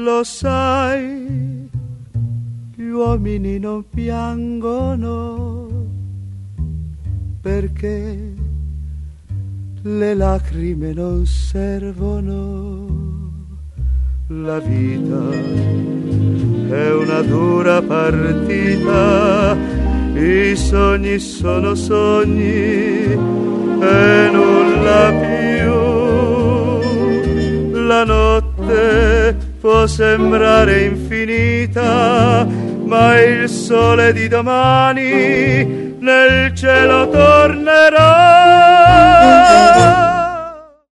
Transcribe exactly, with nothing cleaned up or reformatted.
lo sai, gli uomini non piangono perché le lacrime non servono. La vita è una dura partita, i sogni sono sogni e nulla più. La notte può sembrare infinita, ma il sole di domani nel cielo tornerà.